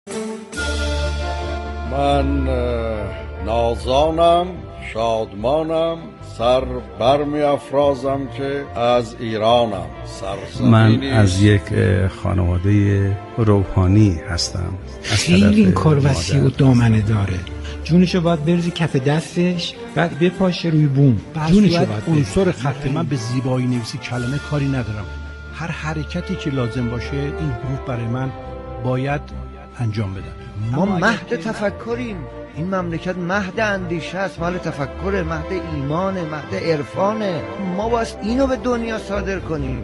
من نازانم، شادمانم، سر برمی افرازم که از ایرانم. من از یک خانواده روحانی هستم. خیلی این کار وسیع و دامنه داره. جونشو باید بریزی کف دستش، بعد بپاشه روی بوم. جونشو باید عنصر خط من به زیبایی نویسی کلمه کاری ندارم. هر حرکتی که لازم باشه این حروف برای من باید انجام بدن. ما مهد تفکریم. این مملکت مهد اندیشه است، مال تفکر، مهد ایمانه، مهد عرفانه. ما باید اینو به دنیا صادر کنیم.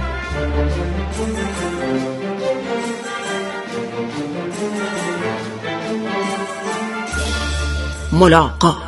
ملاقات.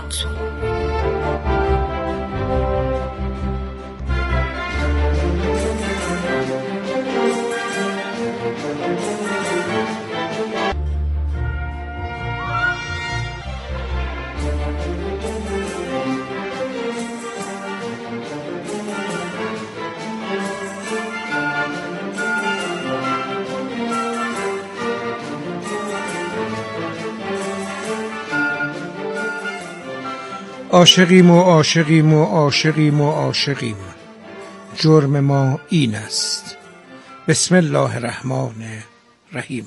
عاشقیم و عاشقیم و عاشقیم و عاشقیم، جرم ما این است. بسم الله الرحمن الرحیم.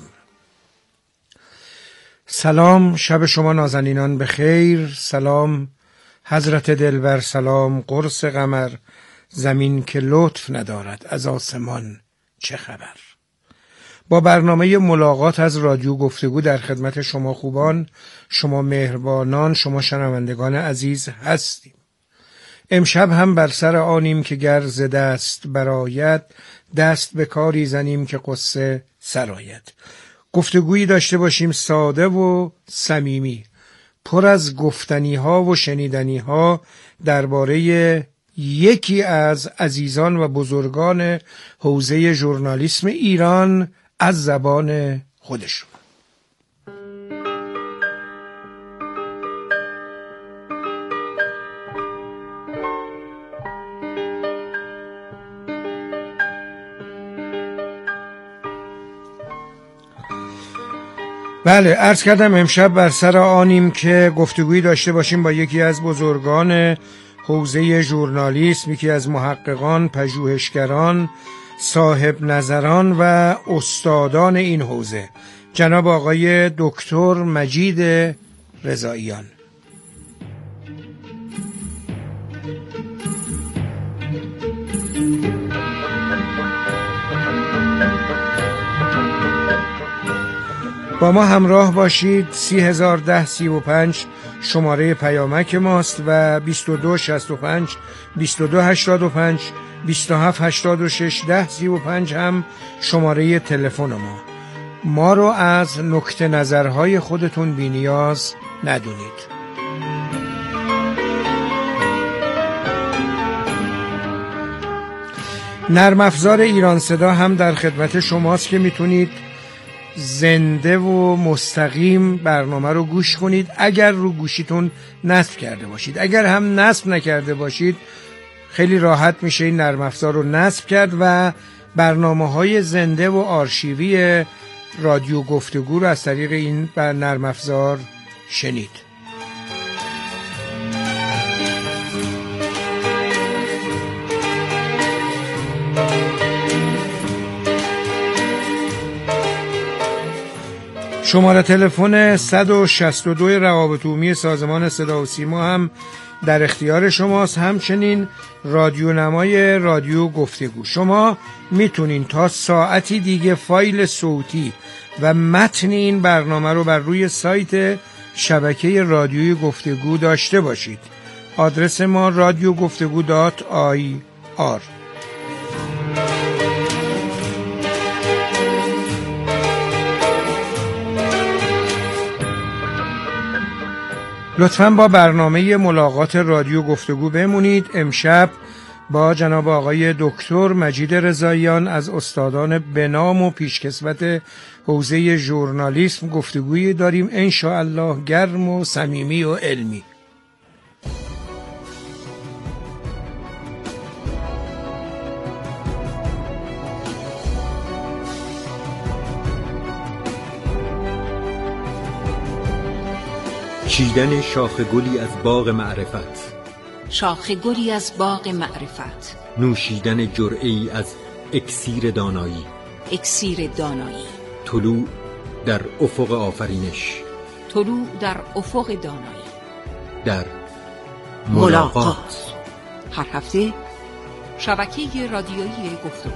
سلام، شب شما نازنینان بخیر. سلام حضرت دلبر، سلام قرص قمر، زمین که لطف ندارد از آسمان چه خبر. با برنامه ملاقات از رادیو گفتگو در خدمت شما خوبان، شما مهربانان، شما شنوندگان عزیز هستیم. امشب هم بر سر آنیم که گر ز دست برآید، دست به کاری زنیم که قصه سرآید. گفتگویی داشته باشیم ساده و صمیمی، پر از گفتنی ها و شنیدنی ها درباره یکی از عزیزان و بزرگان حوزه ژورنالیسم ایران از زبان خودشون. بله، عرض کردم امشب بر سر آنیم که گفتگویی داشته باشیم با یکی از بزرگان حوزه ژورنالیسم، یکی از محققان، پژوهشگران، صاحب نظران و استادان این حوزه، جناب آقای دکتر مجید رضاییان. با ما همراه باشید. 301035 شماره پیامک ماست و 2265 2285 2786 1035 هم شماره تلفن ما رو از نکته نظرهای خودتون بی نیاز ندونید. نرم افزار ایران صدا هم در خدمت شماست که میتونید زنده و مستقیم برنامه رو گوش کنید اگر رو گوشیتون نصب کرده باشید. اگر هم نصب نکرده باشید خیلی راحت میشه این نرم افزار رو نصب کرد و برنامه‌های زنده و آرشیوی رادیو گفتگو رو از طریق این نرم افزار شنید. شماره تلفن 162 روابط عمومی سازمان صدا و سیما هم در اختیار شماست. همچنین رادیو نمای رادیو گفتگو. شما میتونین تا ساعتی دیگه فایل صوتی و متن این برنامه رو بر روی سایت شبکه رادیوی گفتگو داشته باشید. آدرس ما radiogoftegu.ir. لطفاً با برنامه ملاقات رادیو گفتگو بمونید. امشب با جناب آقای دکتر مجید رضاییان از استادان بنام و پیشکسوت حوزه ژورنالیسم گفتگویی داریم، انشاءالله گرم و صمیمی و علمی. چیدن شاخ گلی از باغ معرفت، شاخ گلی از باغ معرفت، نوشیدن جرعه‌ای از اکسیر دانایی، اکسیر دانایی، طلوع در افق آفرینش، طلوع در افق دانایی، در ملاقات. هر هفته شبکه رادیویی گفتگو.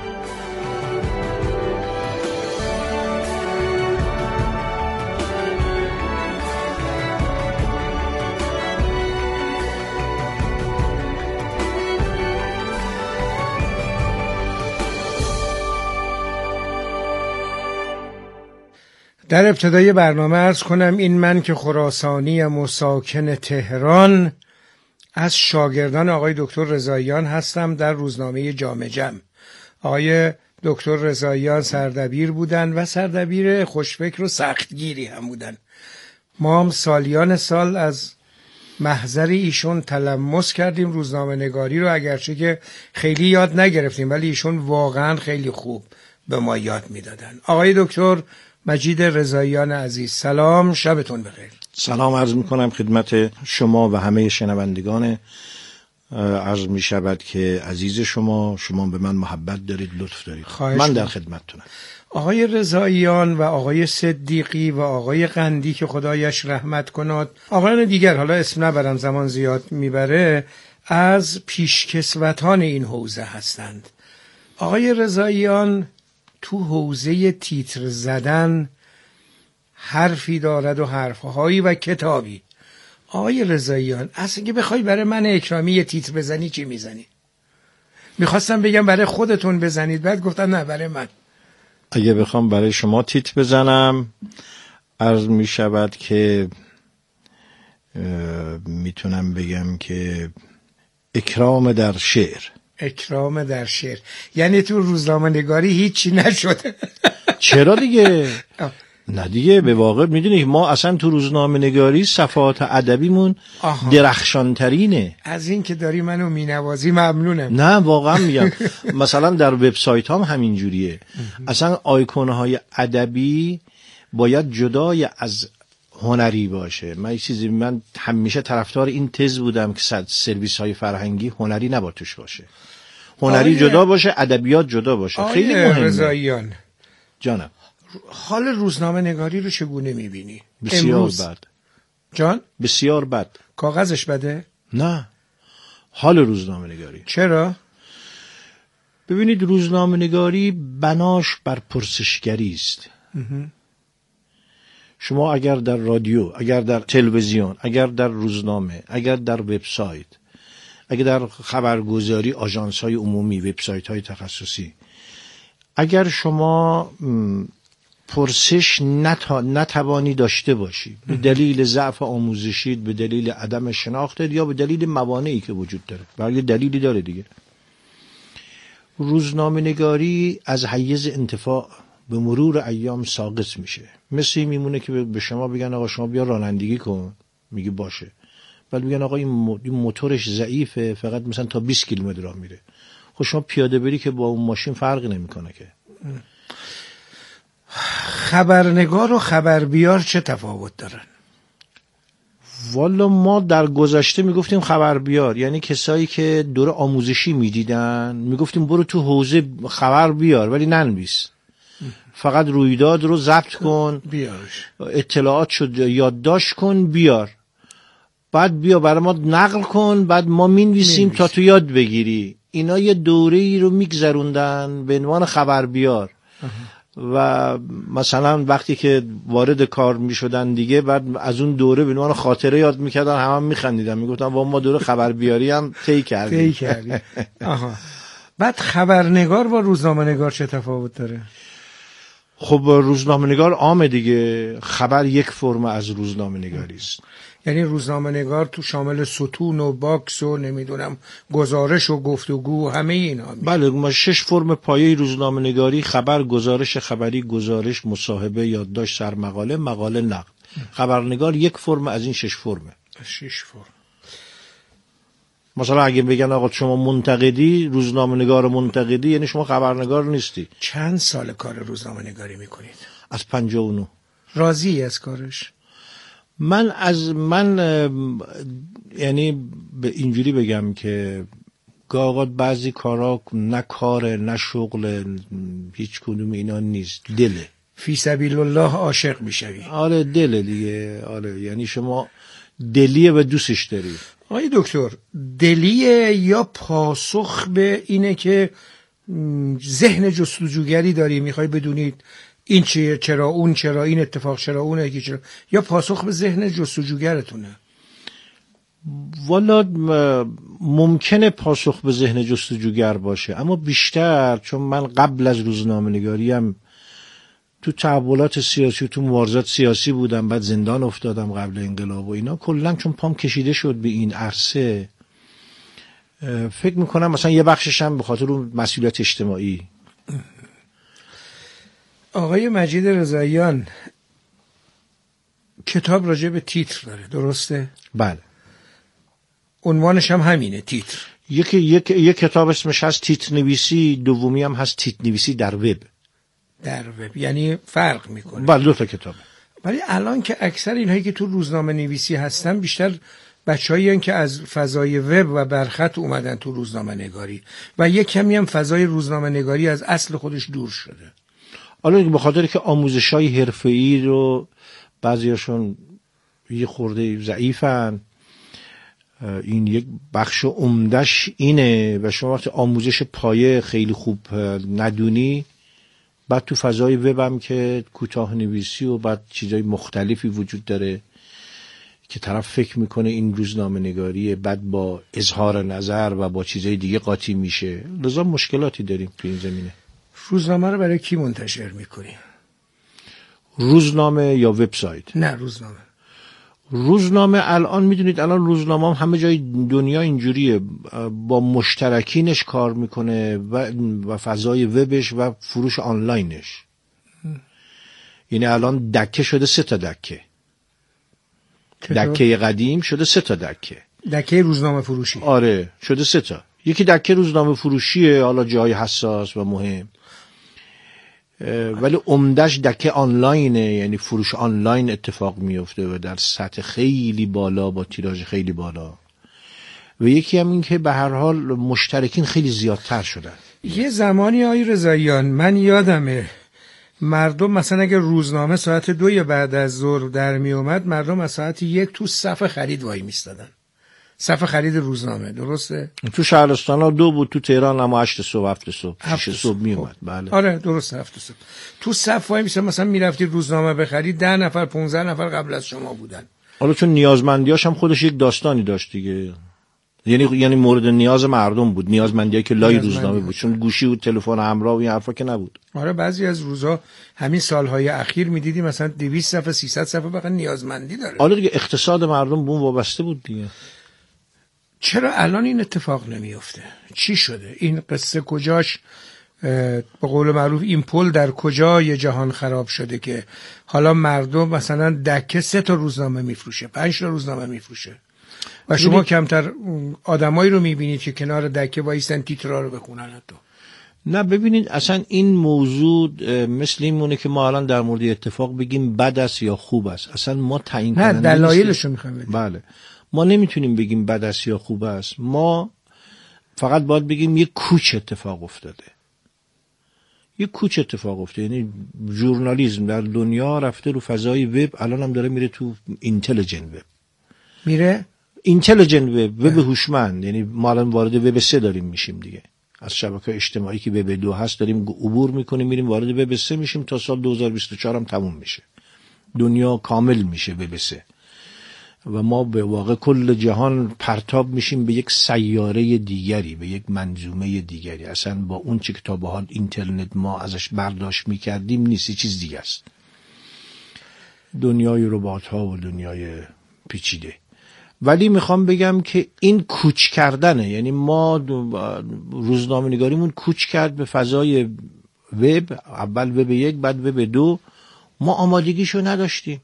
در ابتدای برنامه عرض کنم این من که خراسانیم و ساکن تهران از شاگردان آقای دکتر رضاییان هستم در روزنامه جامع جم. آقای دکتر رضاییان سردبیر بودن و سردبیر خوشفکر و سختگیری هم بودن. ما هم سالیان سال از محضر ایشون تلمس کردیم روزنامه نگاری رو، اگرچه که خیلی یاد نگرفتیم ولی ایشون واقعا خیلی خوب به ما یاد میدادن. آقای دکتر مجید رضاییان عزیز، سلام، شبتون بخیر. سلام عرض میکنم خدمت شما و همه شنوندگان. عرض میشود که عزیز شما به من محبت دارید، لطف دارید. من در خدمتتونم. آقای رضاییان و آقای صدیقی و آقای قندی که خدایش رحمت کناد، آقایان دیگر حالا اسم نبرم زمان زیاد میبره، از پیشکسوتان این حوزه هستند. آقای رضاییان تو حوزه تیتر زدن حرفی دارد و حرفهایی و کتابی. آقای رضاییان اصلا که بخوای برای من اکرامی یه تیتر بزنی چی میزنی؟ میخواستم بگم برای خودتون بزنید، بعد گفتم نه برای من. اگه بخوام برای شما تیتر بزنم عرض میشود که میتونم بگم که اکرام در شعر. اکرام در شعر یعنی تو روزنامه نگاری هیچی نشده؟ چرا دیگه؟ نه دیگه، به واقع میدونی ما اصلا تو روزنامه نگاری صفحات ادبیمون درخشانترینه. از این که داری منو مینوازی ممنونم. نه واقعا میگم مثلا در وبسایت هم همین جوریه. اصلا آیکون‌های ادبی باید جدای از هنری باشه. من همیشه طرفدار این تز بودم که سرویس‌های فرهنگی هنری نباید توش باشه. هنری جدا باشه، ادبیات جدا باشه. خیلی مهمه. رضاییان جانم، حال روزنامه نگاری رو چگونه میبینی؟ بسیار بد. جان؟ بسیار بد. کاغذش بده؟ نه، حال روزنامه نگاری. چرا؟ ببینید روزنامه نگاری بناش بر پرسشگری است. شما اگر در رادیو، اگر در تلویزیون، اگر در روزنامه، اگر در وبسایت، اگر در خبرگزاری، آژانس‌های عمومی، وبسایت‌های تخصصی، اگر شما پرسش نتوانی داشته باشی به دلیل ضعف آموزشی، به دلیل عدم شناخت یا به دلیل موانعی که وجود داره، برای دلیلی داره دیگه، روزنامه نگاری از حیز انتفاع به مرور ایام ساقط میشه. مثل میمونه که به شما بگن آقا شما بیا رانندگی کن، میگی باشه، بعد میگن آقا این موتورش ضعیفه، فقط مثلا تا 20 کیلومتر راه میره. خب شما پیاده بری که با اون ماشین فرقی نمیکنه که. خبرنگار و خبربیار چه تفاوت دارن؟ والا ما در گذشته میگفتیم خبربیار یعنی کسایی که دور آموزشی میدیدن، میگفتیم برو تو حوزه خبر بیار ولی ننویس، فقط رویداد رو ضبط کن، بیارش، اطلاعات شد یادداشت کن بیار، بعد بیا برای ما نقل کن، بعد ما مینویسیم تا تو یاد بگیری. اینا یه دوره‌ای رو میگذروندن به عنوان خبر بیار و مثلا وقتی که وارد کار میشدن دیگه بعد از اون دوره به عنوان خاطره یاد میکردن، هم میخندیدن، میگفتن ما دوره خبر بیاری هم طی کردیم. بعد خبرنگار با روزنامه نگار چه تفاوت داره؟ خب روزنامه نگار عامه دیگه، خبر یک فرم از روزنامه نگاری است. یعنی روزنامه نگار تو شامل ستون و باکس و نمیدونم گزارش و گفتگو همه اینا میشه. بله، ما 6 فرم پایه روزنامه نگاری: خبر، گزارش خبری، گزارش، مصاحبه، یادداشت، سرمقاله، مقاله، نقد. خبرنگار یک فرم از این 6 فرمه. 6 فرم. مثلا اگه بگن آقا شما منتقدی، روزنامه نگار منتقدی، یعنی شما خبرنگار نیستی. چند سال کار روزنامه نگاری میکنید؟ از 59. راضی از کارش؟ من یعنی به اینجوری بگم که گاهی بعضی کارا نه کار نه شغل، هیچ کدوم اینا نیست، دله. فی سبیل الله عاشق میشوی. آره دله دیگه. آره یعنی شما دلیه و دوستش داری. آقای دکتر، دلیه یا پاسخ به اینه که ذهن جستجوگری داری، میخوای بدونید این چیه، چرا اون، چرا این اتفاق، چرا اون یکی، چرا، یا پاسخ به ذهن جستجوگرتونه؟ والا ممکنه پاسخ به ذهن جستجوگر باشه، اما بیشتر چون من قبل از روزنامه نگاریم تو تحولات سیاسی و تو مبارزات سیاسی بودم، بعد زندان افتادم قبل انقلاب و اینا، کلا چون پام کشیده شد به این عرصه، فکر میکنم مثلا یه بخشش هم به خاطر اون مسئولیت اجتماعی. آقای مجید رضاییان کتاب راجع به تیتر داره، درسته؟ بله. عنوانش هم همینه، تیتر. یک کتاب اسمش هست تیتر نویسی، دومی هم هست تیتر نویسی در وب. در وب یعنی فرق میکنه. بله، دو تا کتابه. ولی الان که اکثر اینهایی که تو روزنامه نویسی هستن بیشتر بچه‌ای هستن که از فضای وب و برخط اومدن تو روزنامه نگاری و یک کمی هم فضای روزنامه نگاری از اصل خودش دور شده. حالا به خاطر که آموزش‌های حرفه‌ای رو بعضیاشون یه خورده ضعیفن، این یک بخش عمدش اینه و شما وقتی آموزش پایه خیلی خوب ندونی، بعد تو فضای وب هم که کوتاه نویسی و بعد چیزای مختلفی وجود داره که طرف فکر میکنه این روزنامه نگاریه، بعد با اظهار نظر و با چیزای دیگه قاطی میشه، لذا مشکلاتی داریم تو این زمینه. روزنامه رو برای کی منتشر میکنی؟ روزنامه یا وبسایت؟ نه، روزنامه. روزنامه الان میدونید الان روزنامه هم همه جای دنیا اینجوریه، با مشترکینش کار میکنه و فضای وبش و فروش آنلاینش. یعنی الان دکه شده 3 تا دکه. دکه قدیم شده 3 تا دکه. دکه روزنامه فروشی. آره شده 3 تا. یکی دکه روزنامه فروشیه، حالا جای حساس و مهم، ولی عمدش دکه آنلاینه، یعنی فروش آنلاین اتفاق میفته و در سطح خیلی بالا با تیراژ خیلی بالا. و یکی هم این که به هر حال مشترکین خیلی زیادتر شدن. یه زمانی آقای رضاییان من یادمه مردم مثلا اگه روزنامه ساعت 2 بعد از ظهر در می اومد، مردم از ساعت 1 تو صف خرید وای میستادن، صف خرید روزنامه، درسته؟ تو شهرستان ها 2 بود، تو تهران هم 8 صبح 7 صبح 6 صبح می اومد. بله آره درسته، 7 صبح تو صف وای میستادن. مثلا میرفتی روزنامه بخرید 10 نفر 15 نفر قبل از شما بودن. حالا چون نیازمندیاش هم خودش یک داستانی داشت دیگه، یعنی مورد نیاز مردم بود، نیازمندیایی که لای روزنامه بود، چون گوشی و تلفن همراه و این حرفا که نبود. آره بعضی از روزا همین سالهای اخیر میدیدی مثلا 200 صفحه 300 صفحه فقط نیازمندی داره. آره دیگه، اقتصاد مردم به اون وابسته بود دیگه. چرا الان این اتفاق نمیفته؟ چی شده؟ این قصه کجاش؟ به قول معروف این پل در کجای جهان خراب شده که حالا مردم مثلا دکه 3 تا روزنامه میفروشه، 5 تا روزنامه میفروشه و شما کمتر آدمایی رو میبینید که کنار دکه وایسن تیترا رو بخونن حتی. نه ببینید اصلا این موضوع مثل این مونه که ما الان در مورد اتفاق بگیم بد است یا خوب است. اصلا ما تعیین کننده نیستیم. نه دلایلش رو میخوام بدیم. بله ما نمیتونیم بگیم بد است یا خوب است، ما فقط باید بگیم یک کوچ اتفاق افتاده. یک کوچ اتفاق افتاده، یعنی ژورنالیسم در دنیا رفته رو فضای وب، الان هم داره میره تو اینتلیجنت وب. میره اینتلیجنت وب هوشمند، یعنی ما الان وارد وب 3 داریم میشیم دیگه. از شبکه اجتماعی که وب 2 هست داریم عبور میکنیم میریم وارد وب 3 میشیم، تا سال 2024 هم تموم میشه. دنیا کامل میشه وب 3 و ما به واقع کل جهان پرتاب میشیم به یک سیاره دیگری، به یک منظومه دیگری. اصلا با اون چی که تا به حال اینترنت ما ازش برداشت میکردیم نیست، چیز دیگه است. دنیای ربات ها و دنیای پیچیده. ولی میخوام بگم که این کوچ کردنه، یعنی ما روزنامه نگاریمون کوچ کرد به فضای وب، اول وب 1 بعد وب 2. ما آمادگیشو نداشتیم.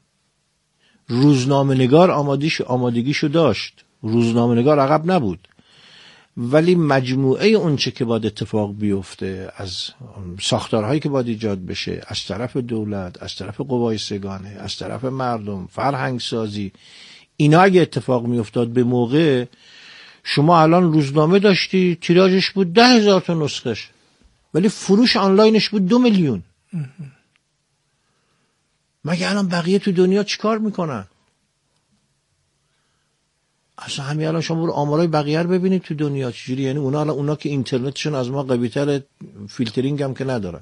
روزنامه نگار آمادگیشو داشت، روزنامه نگار عقب نبود. ولی مجموعه اون چه که باید اتفاق بیفته، از ساختارهایی که باید ایجاد بشه از طرف دولت، از طرف قوای سگانه، از طرف مردم، فرهنگ سازی، اینا اگه اتفاق میافتاد به موقع، شما الان روزنامه داشتی تیراژش بود 10,000 تا نسخش، ولی فروش آنلاینش بود 2 میلیون. مگه الان بقیه تو دنیا چیکار میکنن؟ اصلا همین الان شما برو آمارای بقیه رو ببینید تو دنیا چجوری، یعنی اونا که اینترنتشون از ما قوی‌تر، فیلترینگ هم که ندارن.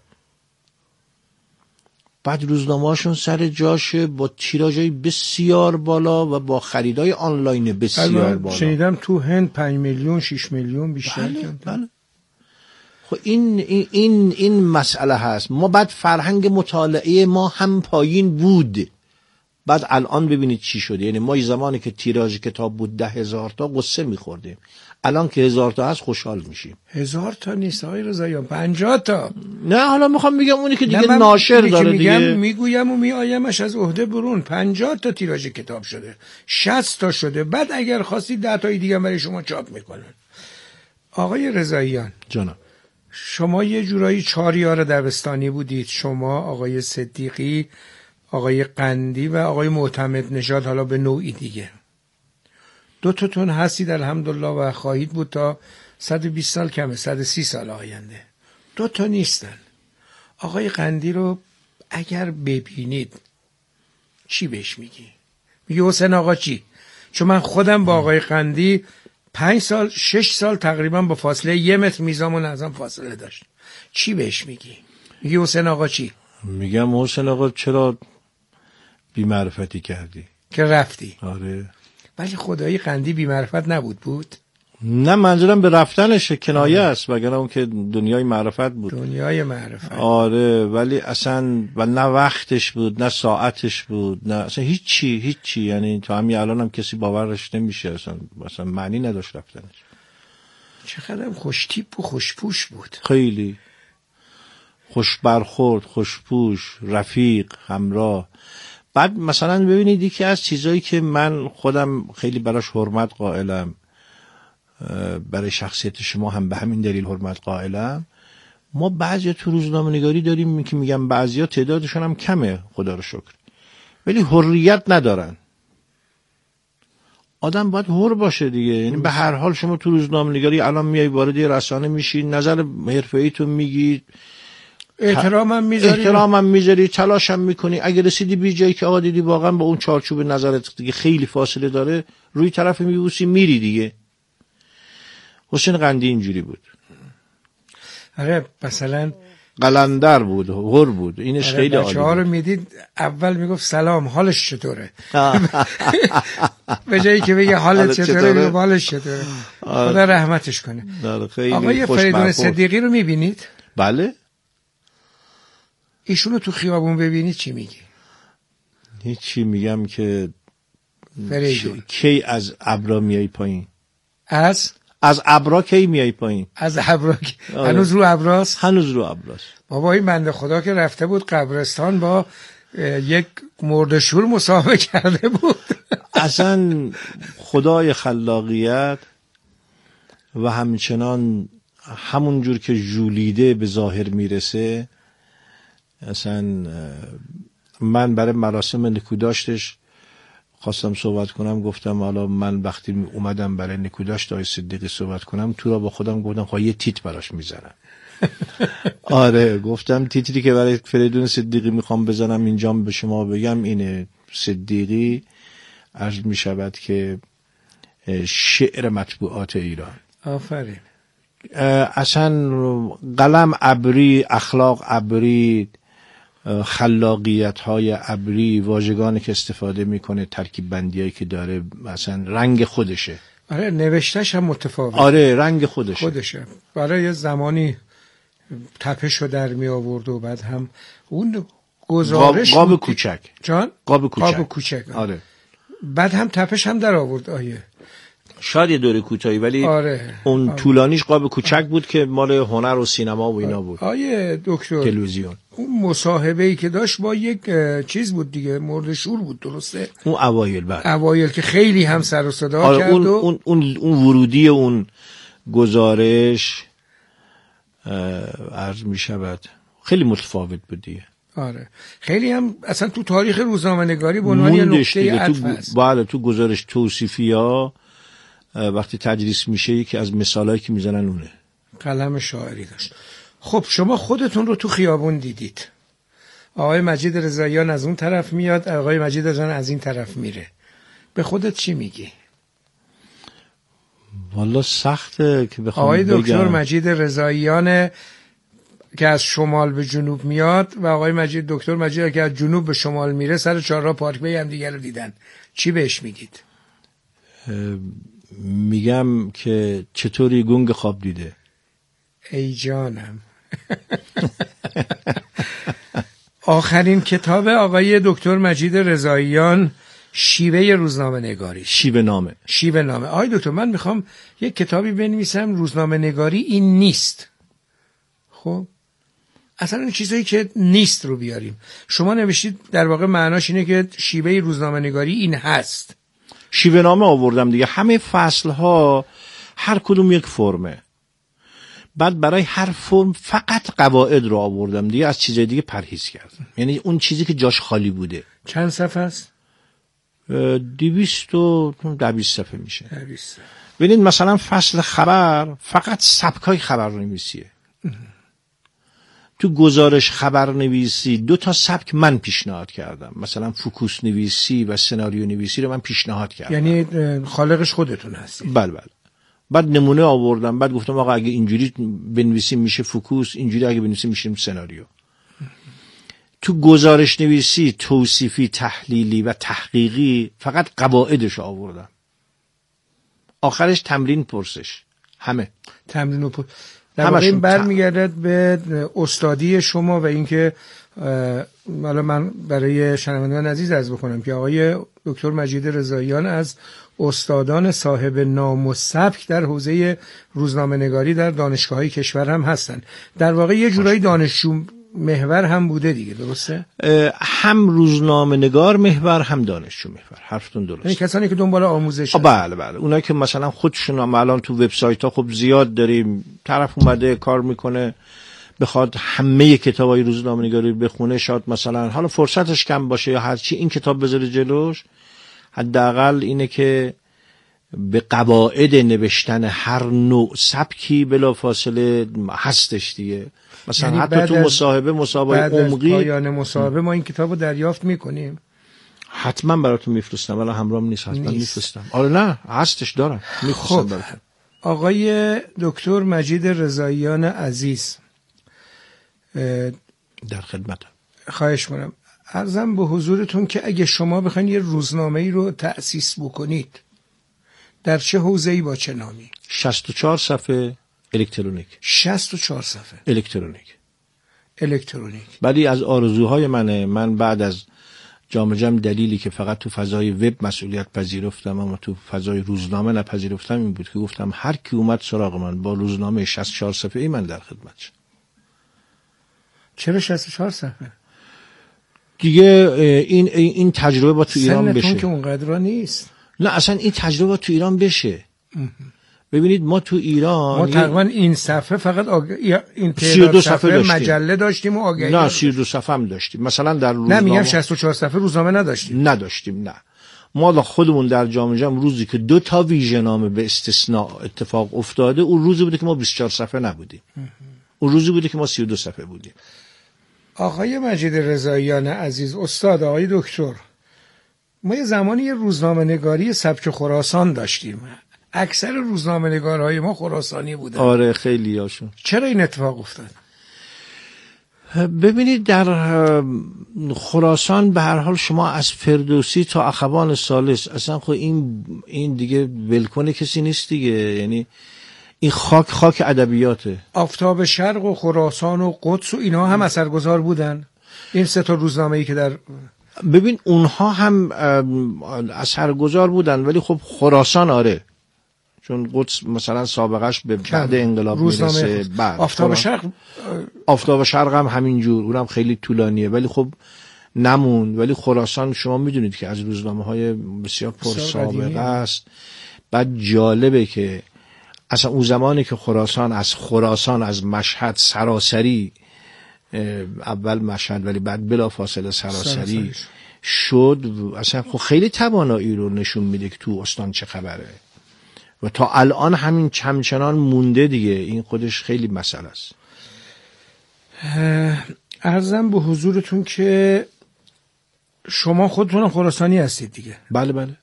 بعد روزنامه‌هاشون سر جاشه با تیراژهای بسیار بالا و با خریدای آنلاین بسیار بالا. شنیدم تو هند 5 میلیون 6 میلیون بیشتر کردن. بله. خب این مسئله هست. ما بعد فرهنگ مطالعه ما هم پایین بود، بعد الان ببینید چی شده. یعنی ما زمانی که تیراژ کتاب بود 10,000 تا قصه می‌خوردیم، الان که 1000 تا هست خوشحال میشیم. 1000 تا نیست آقای رضاییان، 50 تا. نه حالا میخوام بگم اونی که دیگه ناشر داره دیگه. میگویم و میآیمش از عهده برون. 50 تا تیراژ کتاب شده، 60 تا شده، بعد اگر خواستید 10 تای دیگه برای شما چاپ میکنن. آقای رضاییان جانم، شما یه جورایی 4 یار دبستانی بودید، شما، آقای صدیقی، آقای قندی و آقای معتمد نژاد، حالا به نوعی دیگه. 2 تاتون هستید الحمدلله و خواهید بود تا 120 سال کمه، 130 سال آینده. 2 تا نیستن. آقای قندی رو اگر ببینید چی بهش میگی؟ میگی حسین آقا چی؟ چون من خودم با آقای قندی 5 سال 6 سال تقریبا با فاصله 1 متر میزان و نظام فاصله داشت. چی بهش میگی؟ میگی حسین آقا چی؟ میگم حسین آقا چرا بی‌معرفتی کردی که رفتی. آره. ولی خدایی قندی بی‌معرفت بود؟ نه منظورم به رفتنش کنایه است، وگرنه اون که دنیای معرفت بود. دنیای معرفت. آره، ولی اصلا و نه وقتش بود نه ساعتش بود، نه اصلا هیچی. یعنی تا همین الان هم کسی باورش نمیشه، اصلا معنی نداشت رفتنش. چقدر خوشتیپ و خوشپوش بود. خیلی خوش برخورد، خوشپوش، رفیق، همراه. بعد مثلا ببینید یکی از چیزایی که من خودم خیلی براش حرمت قائلم، برای شخصیت شما هم به همین دلیل حرمت قائلم، ما بعضیا تو روزنامه‌نگاری داریم که میگم بعضیا تعدادشون هم کمه خدا رو شکر، ولی حریت ندارن. آدم باید حر باشه دیگه. یعنی به هر حال شما تو روزنامه‌نگاری الان میای وارد رسانه میشی، نظر حرفه‌ایتون میگی، احترامم میذاری، تلاشم میکنی. اگه رسیدی بی جایی که آقا دیدی واقعا با اون چارچوب نظرت دیگه خیلی فاصله داره، روی طرف میبوسی میری دیگه. حسین قندی اینجوری بود. آره مثلا قلندر بود، غر بود. اینش خیلی عالی. بچه‌ها رو میدید اول میگفت سلام حالش چطوره؟ به جایی که بگه حالت چطوره میگه حالش چطوره. خدا رحمتش کنه. آقای فریدون صدیقی رو میبینید؟ بله. ایشونو تو خیابون ببینید چی میگی؟ هیچی، میگم که فریدون کی از ابرا میای پایین؟ از ابرا کی میای پایین؟ از ابرا هنوز رو ابراست؟ هنوز رو ابراست. بابا این بنده خدا که رفته بود قبرستان با یک مرده‌شور مصاحبه کرده بود. اصلا خدای خلاقیت و همچنان همون جور که ژولیده به ظاهر میرسه. اصلا من برای مراسم نکوداشتش خواستم صحبت کنم، گفتم حالا من وقتی اومدم برای نکوداشت آقای صدیقی صحبت کنم، تو را با خودم گفتم خواهی یه تیت براش میزنم. آره گفتم تیتری که برای فریدون صدیقی میخوام بزنم اینجام به شما بگم اینه: صدیقی عرض میشود که شعر مطبوعات ایران. آفرین. اصلا قلم ابری، اخلاق ابری، خلاقیت های ابری، واژگانی که استفاده میکنه، ترکیب بندیایی که داره، مثلا رنگ خودشه. آره نوشتهش هم متفاوت. آره رنگ خودشه. برای یه زمانی تپشو در می آورد و بعد هم اون گزارش قاب کوچک. جان؟ قاب کوچک. آره. بعد هم تپش هم در آورد. شاید یه دوره کوتاهی ولی اون طولانیش قاب کوچک بود که مال هنر و سینما و اینا بود. دکتر تلویزیون. اون مصاحبه‌ای که داشت با یک چیز بود دیگه، مرده‌شور بود، درسته؟ اون اوایل که خیلی هم سر و صدا کرد. اون ورودی اون گزارش عرض می شود خیلی متفاوت بودیه. آره خیلی هم اصلا تو تاریخ روزنامه نگاری به عنوان یه نقطه عطف است. بله تو گزارش توصیفی ها وقتی تدریس میشه یکی از مثالایی که میزنن اونه. قلم شاعری داشت. خب شما خودتون رو تو خیابون دیدید، آقای مجید رضاییان از اون طرف میاد، آقای مجید رضاییان از این طرف میره، به خودت چی میگی؟ والا سخته که بخوام آقای بگم. دکتر مجید رضاییان که از شمال به جنوب میاد و آقای دکتر مجید که از جنوب به شمال میره، سر چهارراه پارکوی هم دیگه رو دیدن، چی بهش میگید؟ میگم که چطوری گنگ خواب دیده. ای جانم. آخرین کتاب آقای دکتر مجید رضاییان شیوه روزنامه نگاری، شیوه نامه. آقای دکتر من میخوام یک کتابی بنویسم روزنامه نگاری این نیست. خب اصلا این چیزایی که نیست رو بیاریم. شما نوشتید در واقع معناش اینه که شیوه روزنامه نگاری این هست. شیوه نامه آوردم دیگه. همه فصل ها هر کدوم یک فرمه، بعد برای هر فرم فقط قواعد رو آوردم دیگه، از چیزای دیگه پرهیز کردم. یعنی اون چیزی که جاش خالی بوده. چند صفحه است؟ 220 صفحه میشه. 220. ببینید مثلا فصل خبر فقط سبکای خبرنویسیه. تو گزارش خبرنویسی 2 سبک من پیشنهاد کردم، مثلا فوکوس نویسی و سناریو نویسی رو من پیشنهاد کردم. یعنی خالقش خودتون هستید؟ بله. بعد نمونه آوردم، بعد گفتم آقا اگه اینجوری بنویسیم میشه فوکوس، اینجوری اگه بنویسیم میشه سناریو. تو گزارش نویسی توصیفی، تحلیلی و تحقیقی فقط قواعدش آوردم. آخرش تمرین پرسش، همه تمرین و در واقع این برمیگردد به استادی شما و اینکه حالا من برای شنوندگان عزیز عرض بکنم که آقای دکتر مجید رضاییان از استادان صاحب نام و سبک در حوزه روزنامه نگاری در دانشگاه‌های کشور هم هستن. در واقع یه جورایی دانشجو محور هم بوده دیگه، درسته؟ هم روزنامه نگار محور هم دانشجو محور، حرفتون درسته. یعنی کسانی که دنبال آموزش بله اونایی که مثلا خودشون هم الان تو وبسایت‌ها خب زیاد داریم، طرف اومده کار میکنه بخواد همه کتابای روزنامه نگاری بخونه، شاید مثلا حالا فرصتش کم باشه یا هر چی این کتاب بذاره جلوش، حداقل اینه که به قواعد نوشتن هر نوع سبکی بلافاصله هستش دیگه. مثلا یعنی حتی تو مصاحبه عمقی پایان مصاحبه ما این کتابو دریافت میکنیم. حتما براتون میفرستم، ولی همراهم نیست، حتما میفرستم. آره نه هستش، دارم میفرستم براتون. آقای دکتر مجید رضاییان عزیز در خدمتم. خواهش می‌کنم عرضم به حضورتون که اگه شما بخواید یه روزنامه‌ای رو تأسیس بکنید در چه حوزه‌ای با چه نامی؟ 64 صفحه الکترونیک. 64 صفحه الکترونیک. ولی از آرزوهای من بعد از جام دلیلی که فقط تو فضای وب مسئولیت پذیرفتم اما تو فضای روزنامه نپذیرفتم این بود که گفتم هر کی اومد سراغ من با روزنامه 64 صفحه‌ای من در خدمتشم. چرا 64 صفحه؟ دیگه این تجربه با تو ایران بشه. سنتون که اونقدر نیست. نه اصلا این تجربه تو ایران بشه. ببینید ما تو ایران ما تقریبا این صفحه فقط این 32 صفحه مجله داشتیم و آگهی. نه 32 صفحه هم داشتیم. مثلا در روزنامه. نه میگم 64 صفحه روزنامه نداشتیم. نه ما خودمون در جام جهانی روزی که 2 ویژه‌نامه به استثناء اتفاق افتاده اون روزی بوده که ما 24 صفحه نبودیم. اون روزی بوده که ما 32 صفحه بودیم. آقای مجید رضاییان عزیز، استاد آقای دکتر، ما یه زمانی یه روزنامه نگاری سبک خراسان داشتیم. اکثر روزنامه نگارهای ما خراسانی بودن. آره خیلی هاشون. چرا این اتفاق افتاد؟ ببینید در خراسان به هر حال شما از فردوسی تا اخوان ثالث اصلا خب این دیگه ولکنه کسی نیست دیگه، یعنی این خاک ادبیاته. آفتاب شرق و خراسان و قدس و اینا هم اثرگذار بودن. این 3 بعدی که در ببین اونها هم اثرگذار بودن، ولی خب خراسان آره، چون قدس مثلا سابقش به بعد انقلاب میرسه. آفتاب شرق هم همینجور، اونم خیلی طولانیه ولی خب نمون. ولی خراسان شما میدونید که از روزنامه‌های بسیار پر سابقه است. بعد جالبه که اصلا اون زمانی که خراسان از مشهد سراسری، اول مشهد ولی بعد بلا فاصله سراسری شد، اصلا خب خیلی توانایی رو نشون میده که تو استان چه خبره و تا الان همین همچنان مونده دیگه. این خودش خیلی مسئله است. عرضم به حضورتون که شما خودتون خراسانی هستید دیگه؟ بله بله،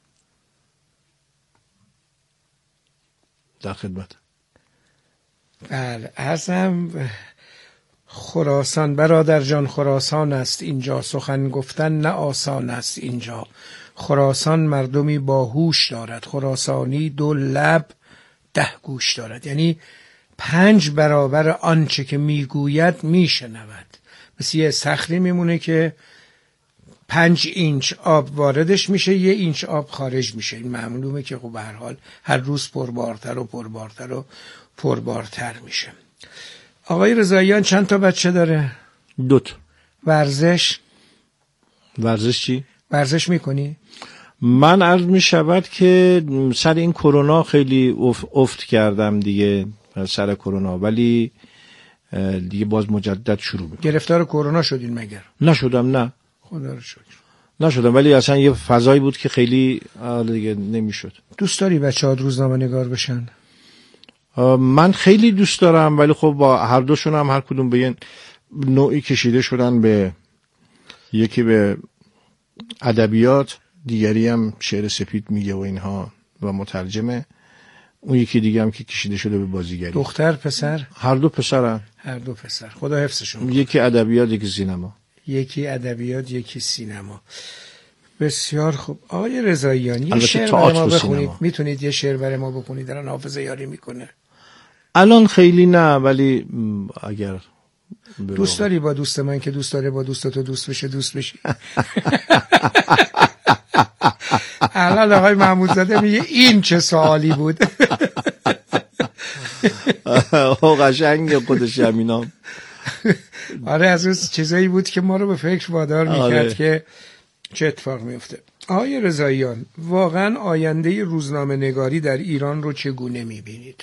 در خدمت. بله، عرضم خراسان برادر جان، خراسان است اینجا، سخن گفتن نه آسان است اینجا. خراسان مردمی باهوش دارد، خراسانی 2 لب 10 گوش دارد. یعنی 5 برابر آنچه که میگوید میشنود. مثل یه صخره میمونه که 5 اینچ آب واردش میشه، 1 اینچ آب خارج میشه. این معلومه که خب به هر حال هر روز پربارتر و پربارتر و پربارتر میشه. آقای رضاییان چند تا بچه داره؟ 2 تا. ورزش چی؟ ورزش میکنی؟ من عرض میشود که سر این کرونا خیلی افت کردم دیگه، سر کرونا، ولی دیگه باز مجدد شروع میکنم. گرفتار کرونا شدین مگر؟ نشدم، نه خدا رو شکر نشدم، ولی اصلا یه فضایی بود که خیلی دیگه نمیشد. دوست داری بچه‌ها روزنامه نگار بشن؟ من خیلی دوست دارم، ولی خب با هر دوشون هم هر کدوم به یه نوعی کشیده شدن، به یکی به ادبیات، دیگری هم شعر سپید میگه و اینها و مترجمه، اون یکی دیگه هم که کشیده شده به بازیگری. دختر پسر؟ هر دو پسرن. هر دو پسر، خدا حفظشون. یکی ادبیات یکی سینما. یکی ادبیات یکی سینما. بسیار خوب. آقای رضاییان یه شعر برای ما بخونید. میتونید یه شعر برای ما بخونید؟ الان حافظه یاری میکنه. الان خیلی نه، ولی اگر دوست داری با دوست من که دوست داره با دوست تو دوست بشه دوست بشی؟ الان آقای محمود زاده میگه این چه سوالی بود. قشنگ خودش همینا. آره، از اون چیزایی بود که ما رو به فکر وادار میکرد که چه اتفاق میفته. آقای رضاییان، واقعا آینده روزنامه نگاری در ایران رو چگونه میبینید؟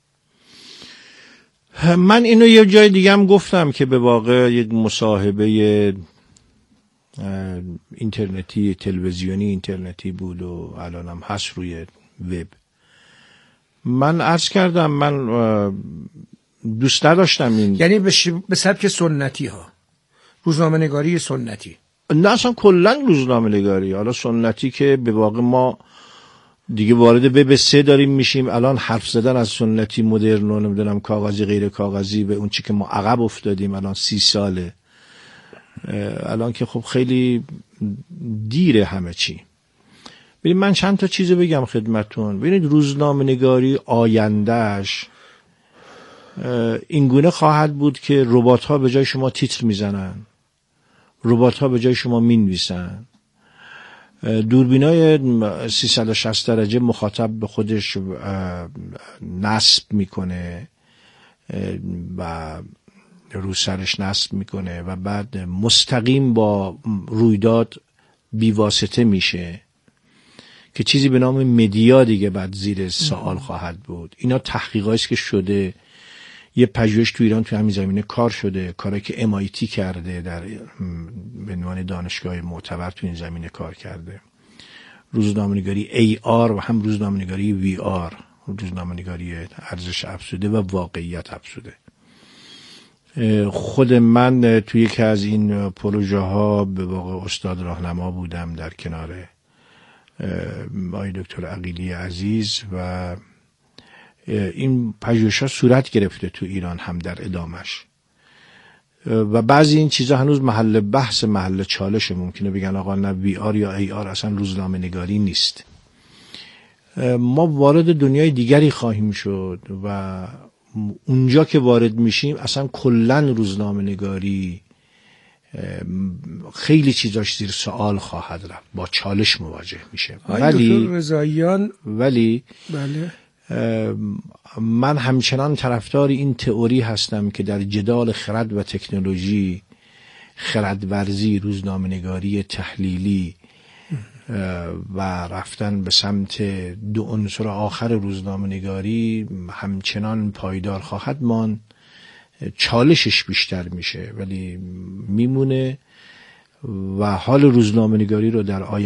من اینو یه جای دیگه هم گفتم که به واقع یک مصاحبه اینترنتی، تلویزیونی اینترنتی بود و الان هم هست روی وب. من عرض کردم من دوست نداشتم این، یعنی به سبک سنتی ها، روزنامه نگاری سنتی. نه اصلا کلا روزنامه نگاری، حالا سنتی که به واقع ما دیگه وارد وب 3 داریم میشیم. الان حرف زدن از سنتی مدرن و نمیدونم کاغذی غیر کاغذی به اون چی که ما عقب افتادیم الان 30 ساله، الان که خب خیلی دیره همه چی. ببینید من چند تا چیزو بگم خدمتون. ببینید روزنامه نگاری آیندهش اینگونه خواهد بود که ربات ها به جای شما تیتر میزنن، ربات ها به جای شما مینویسن، دوربینای 360 درجه مخاطب به خودش نصب میکنه و رو سرش نصب میکنه و بعد مستقیم با رویداد بیواسطه میشه که چیزی به نام مدیا دیگه بعد زیر سوال خواهد بود. اینا تحقیقاتی است که شده، یه پژوهش تو ایران تو همین زمینه کار شده، کاری که MIT کرده در به عنوان دانشگاه معتبر تو این زمینه کار کرده. روزنامه‌نگاری AR و هم روزنامه‌نگاری VR، روزنامه‌نگاری ارزش افزوده و واقعیت افزوده. خود من توی یکی از این پروژه ها به واقع استاد راهنما بودم در کنار آقای دکتر عقیلی عزیز و این پژوهش‌ها صورت گرفته تو ایران هم در ادامش و بعضی این چیزا هنوز محل بحث، محل چالش. ممکنه بگن آقا نه VR یا AR اصلا روزنامه نگاری نیست. ما وارد دنیای دیگری خواهیم شد و اونجا که وارد میشیم اصلا کلن روزنامه نگاری خیلی چیزاش زیر سوال خواهد رفت، با چالش مواجه میشه. ولی رضاییان بله من همچنان طرفدار این تئوری هستم که در جدال خرد و تکنولوژی، خردورزی، روزنامه‌نگاری تحلیلی و رفتن به سمت دو عنصر آخر روزنامه‌نگاری همچنان پایدار خواهد ماند. چالشش بیشتر میشه ولی میمونه و حال روزنامه‌نگاری رو در آینده